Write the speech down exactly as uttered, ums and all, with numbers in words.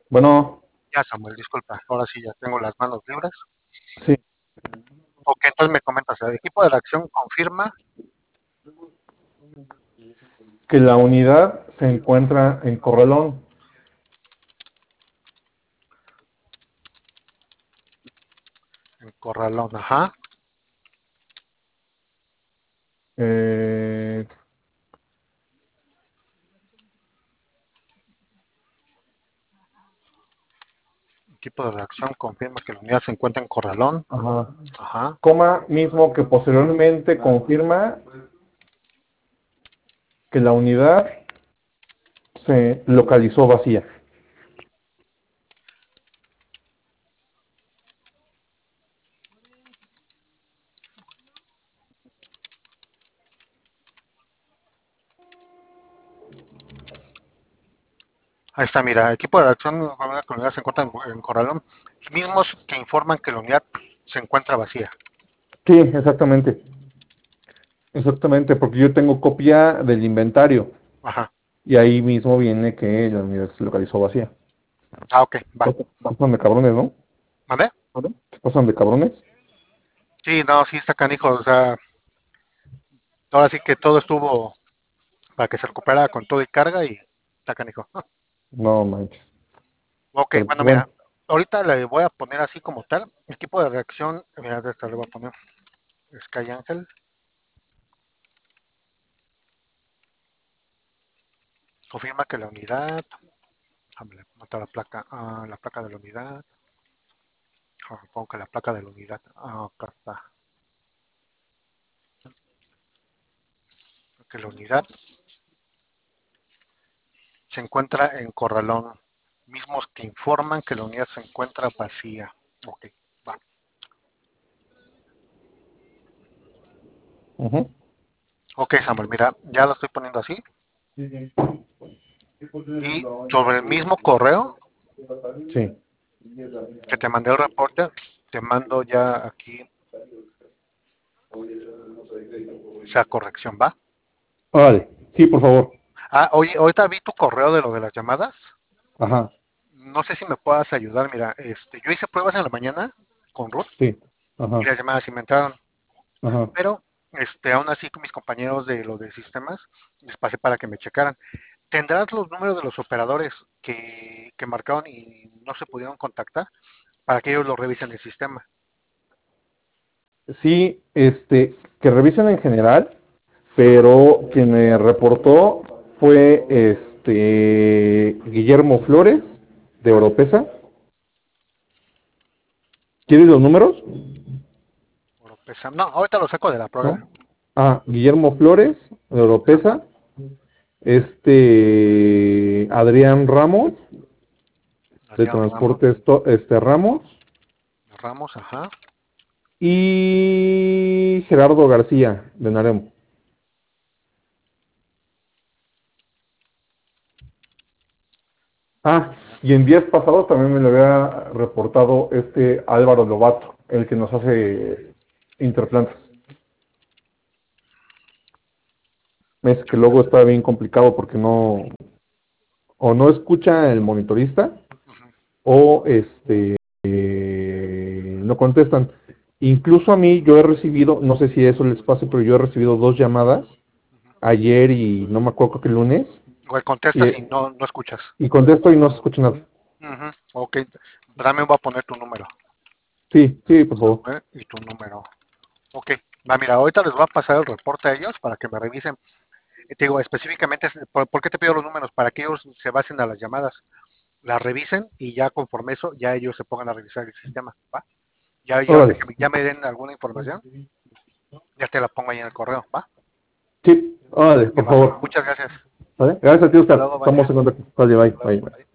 Bueno, Ya, Samuel, disculpa, ahora sí ya tengo las manos libres. sí, Ok, entonces me comentas, el equipo de reacción confirma que la unidad se encuentra en Corralón. en Corralón, ajá. Eh, Equipo de reacción confirma que la unidad se encuentra en Corralón, ajá. ajá. Coma mismo que posteriormente confirma que la unidad se localizó vacía. Ahí está, mira, equipo de reacción confirma que la unidad se encuentra en, en Corralón, mismos que informan que la unidad se encuentra vacía, Sí, exactamente. Exactamente, porque yo tengo copia del inventario ajá. y ahí mismo viene que la unidad se localizó vacía. Ah, ok, va. Se pasan de cabrones, ¿no? ¿Vale? Se pasan de cabrones. Sí, no, sí está canijo, o sea, ahora sí que todo estuvo para que se recuperara con todo y carga y está canijo. No manches. Ok, Pero pues bueno, bueno, mira, ahorita le voy a poner así como tal, equipo de reacción, mira, de esta le voy a poner Sky Angel, confirma que la unidad, déjame matar la placa, ah, la placa de la unidad, ah, pongo que la placa de la unidad, ah, acá está, que la unidad se encuentra en Corralón, mismos que informan que la unidad se encuentra vacía. Ok, va. ujú. Ok, Samuel, mira, ya lo estoy poniendo así. Y sobre el mismo correo Sí. que te mandé el reporte, te mando ya aquí esa corrección, ¿va? Vale, sí, por favor. Ah, oye, ahorita vi tu correo de lo de las llamadas. Ajá, No sé si me puedas ayudar. Mira, este, yo hice pruebas en la mañana con Ruth sí. y Ajá, las llamadas sí me entraron. ajá. Pero, este, aún así con mis compañeros de lo de sistemas, les pasé para que me checaran. ¿Tendrás los números de los operadores que, que marcaron y no se pudieron contactar para que ellos lo revisen el sistema? Sí, este, que revisen en general, pero quien me reportó fue este Guillermo Flores de Oropesa. ¿Quieres los números? Bueno, pues, no, ahorita lo saco de la prueba. ¿No? Ah, Guillermo Flores de Oropesa, este Adrián Ramos de Adrián Ramos, Transportes To- este Ramos Ramos, ajá. y Gerardo García de Naremo. Ah, y en días pasados también me lo había reportado este Álvaro Lobato, el que nos hace interplantes. Me dice que luego está bien complicado porque no, o no escucha el monitorista, Ujú. o este eh, no contestan. Incluso a mí yo he recibido, no sé si eso les pase, pero yo he recibido dos llamadas ayer y no me acuerdo que el lunes, Igual y, contestas y no, no escuchas. y contesto y no se escucha nada. Ujú. Ok, también voy a poner tu número. Sí, sí, por favor. Samuel, y tu número. Ok, va, mira, ahorita les voy a pasar el reporte a ellos para que me revisen. Eh, Te digo, específicamente, ¿por, por qué te pido los números? Para que ellos se basen a las llamadas, las revisen y ya conforme eso, ya ellos se pongan a revisar el sistema, ¿va? Ya, ya, ahorita Órale. que me- ya me den alguna información, ya te la pongo ahí en el correo, ¿va? Sí, órale, Que por va. favor. Muchas gracias. ¿Vale? Gracias a ti, Hasta Oscar. luego, bye. Estamos en contacto. Vale, bye, Hasta luego, bye, bye. bye.